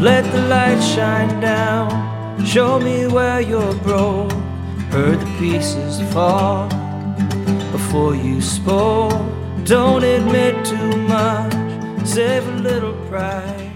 let the light shine down. Show me where you're broke, heard the pieces fall before you spoke. Don't admit too much, save a little pride.